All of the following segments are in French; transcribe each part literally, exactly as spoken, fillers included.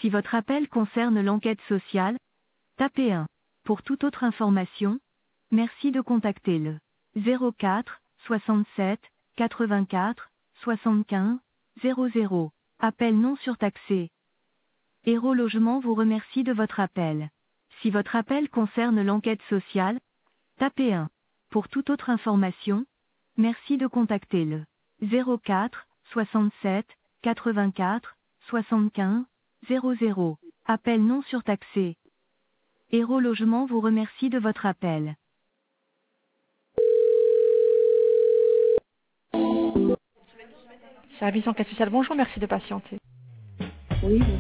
Si votre appel concerne l'enquête sociale, tapez un. Pour toute autre information, merci de contacter le zéro quatre soixante-sept quatre-vingt-quatre soixante-quinze zéro zéro. Appel non surtaxé. Héros Logement vous remercie de votre appel. Si votre appel concerne l'enquête sociale, tapez un. Pour toute autre information, merci de contacter le zéro quatre soixante-sept quatre-vingt-quatre soixante-quinze zéro zéro. Appel non surtaxé. Héros Logement vous remercie de votre appel. Service enquête sociale, bonjour, merci de patienter. Oui, bon.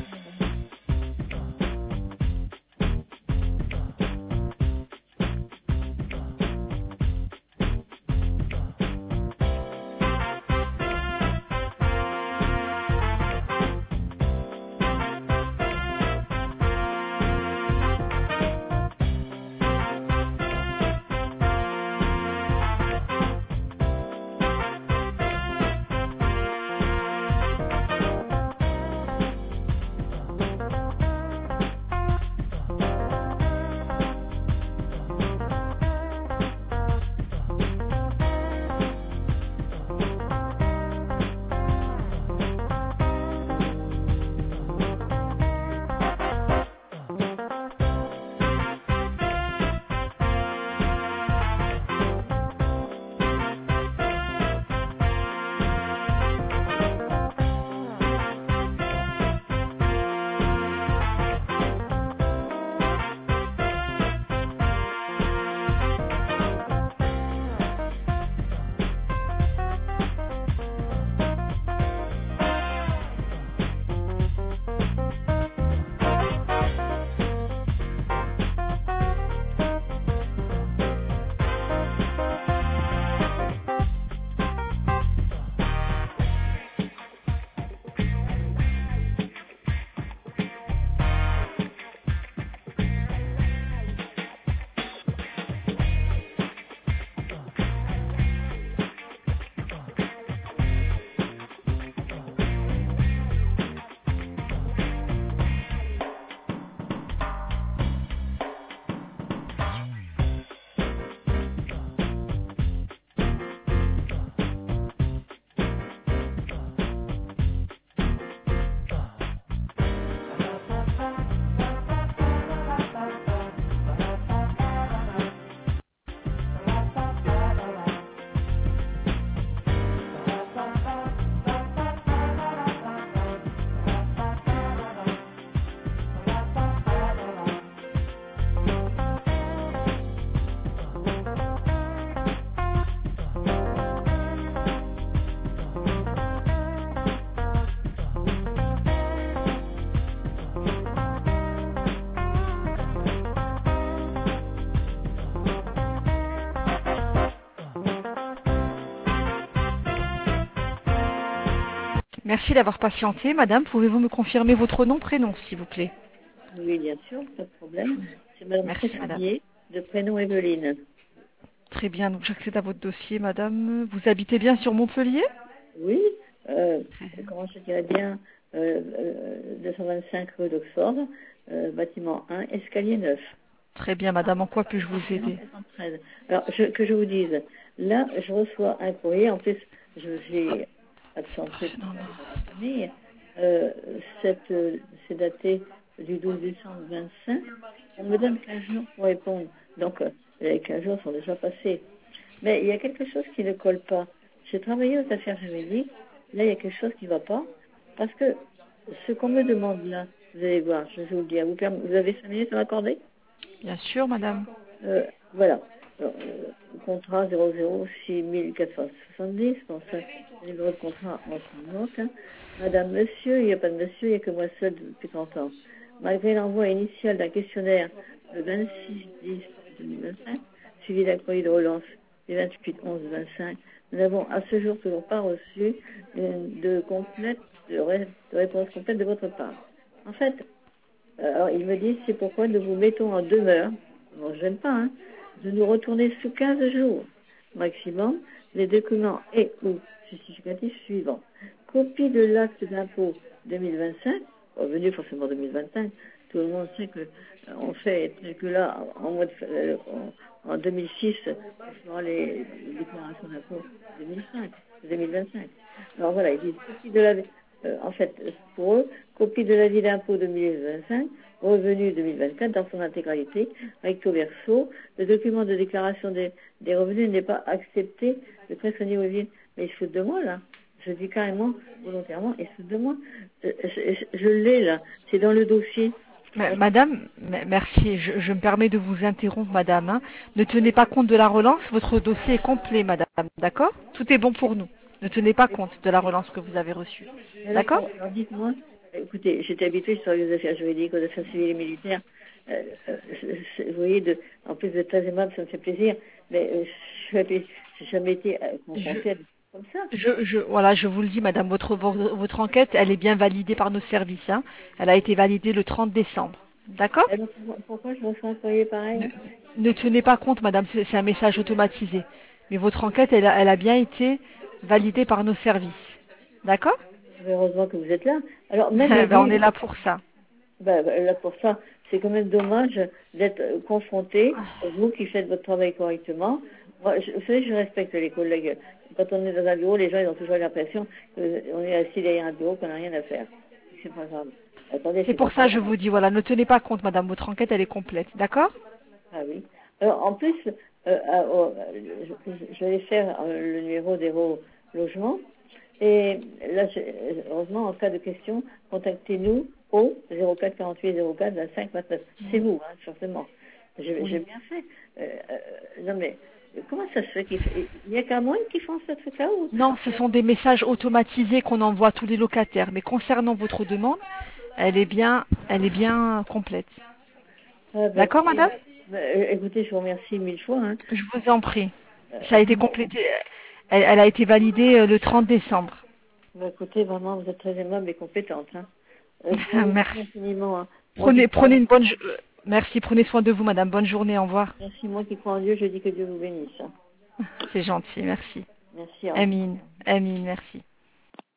Merci d'avoir patienté. Madame, pouvez-vous me confirmer votre nom, prénom, s'il vous plaît? Oui, bien sûr, pas de problème. C'est Madame Merci, Tréfillier, de prénom Evelyne. Très bien, donc j'accède à votre dossier, madame. Vous habitez bien sur Montpellier? Oui, euh, comment je dirais bien, euh, euh, deux cent vingt-cinq rue d'Oxford, euh, bâtiment un, escalier neuf. Très bien, madame. En quoi puis-je vous aider? Alors, je, que je vous dise, là, je reçois un courrier. En plus, je j'ai absenté pour la famille. Euh, cette, euh, c'est daté du douze décembre vingt-cinq. On me donne quinze jours pour répondre. Donc, euh, les quinze jours sont déjà passés. Mais il y a quelque chose qui ne colle pas. J'ai travaillé aux affaires juridiques. Là, il y a quelque chose qui ne va pas. Parce que ce qu'on me demande là, vous allez voir, je vais vous le dire. Vous, vous avez cinq minutes à m'accorder? Bien sûr, madame. Euh, voilà. Alors, euh, contrat zéro zéro six quatre cent soixante-dix. Bon, ça, le numéro de contrat entre en note. Hein. Madame, monsieur, il n'y a pas de monsieur, il n'y a que moi seul depuis trente ans. Malgré l'envoi initial d'un questionnaire le vingt-six dix deux mille vingt-cinq, suivi d'un courrier de relance du vingt-huit onze vingt-cinq, nous n'avons à ce jour toujours pas reçu de, complète, de, ré, de réponse complète de votre part. En fait, alors il me dit c'est pourquoi nous vous mettons en demeure, bon, je n'aime pas, hein, de nous retourner sous quinze jours maximum les documents et ou justificatifs suivants. Copie de l'acte d'impôt deux mille vingt-cinq, revenu forcément deux mille vingt-cinq. Tout le monde sait que euh, on fait que là en, mois de, euh, en, en deux mille six, on fera les, les déclarations d'impôt deux mille cinq, deux mille vingt-cinq. Alors voilà, ils disent copie de la, euh, en fait pour eux, copie de l'avis d'impôt deux mille vingt-cinq, revenu deux mille vingt-quatre dans son intégralité, recto verso. Le document de déclaration des, des revenus n'est pas accepté de presque au niveau ville. Mais ils se foutent de moi là. Je dis carrément, volontairement, ils se foutent de moi. Je, je, je, je l'ai là, c'est dans le dossier. Mais, Madame, m- merci, je, je me permets de vous interrompre, Madame. hein. Ne tenez pas compte de la relance, votre dossier est complet, Madame, d'accord? Tout est bon pour nous. Ne tenez pas compte de la relance que vous avez reçue. Alors, D'accord? alors dites-moi, écoutez, j'étais habituée sur les affaires juridiques, aux affaires civiles et militaires. Euh, euh, je- je- vous voyez, de, en plus d'être très aimable, ça me fait plaisir. Mais euh, je n'ai jamais été euh, Je, confrontée à des choses comme ça. je, je, voilà, je vous le dis, Madame, votre, vo- votre enquête, elle est bien validée par nos services. hein. Elle a été validée le trente décembre. D'accord? Alors, pourquoi je reçois un courrier pareil? Ne, ne tenez pas compte, Madame, c'est c'est un message automatisé. Mais votre enquête, elle a, elle a bien été validée par nos services. D'accord? Heureusement que vous êtes là. Alors, même Ben, on avis, est là pour ça. ben, ben, là pour ça, c'est quand même dommage d'être euh, confronté, vous qui faites votre travail correctement. Moi, je, vous savez, je respecte les collègues. Quand on est dans un bureau, les gens ils ont toujours l'impression qu'on est assis derrière un bureau, qu'on n'a rien à faire. C'est pas grave. Attendez, C'est c'est pas pour ça grave. que je vous dis, voilà, ne tenez pas compte, Madame, votre enquête, elle est complète. D'accord? Ah oui. Alors, en plus, euh, euh, oh, je, je vais faire euh, le numéro des logements. Et là, je- heureusement, en cas de question, contactez-nous au zéro quatre quarante-huit zéro quatre vingt-cinq vingt-neuf. C'est vous, hein, forcément. J'ai Oui. j'ai bien fait. Euh, euh, non, mais comment ça se fait qu'il fait- Il n'y a qu'à moi qui font ce truc-là ou... Non, ce sont des messages automatisés qu'on envoie à tous les locataires. Mais concernant votre demande, elle est bien, elle est bien complète. Ah, bah, D'accord, écoutez, Madame? bah, euh, écoutez, je vous remercie mille fois. Hein. Je vous en prie. Euh, Ça a été complété. Elle, elle a été validée euh, le trente décembre. bah, écoutez, vraiment, vous êtes très aimable et compétente. Hein. Euh, je vous remercie Merci. infiniment. Hein. Moi qui Prenez, crois, prenez une bonne. jo- euh, Merci. Prenez soin de vous, Madame. Bonne journée. Au revoir. merci, moi qui crois en Dieu, je dis que Dieu vous bénisse. Hein. C'est gentil. Merci. Merci, au revoir. Amine. Amine. Merci.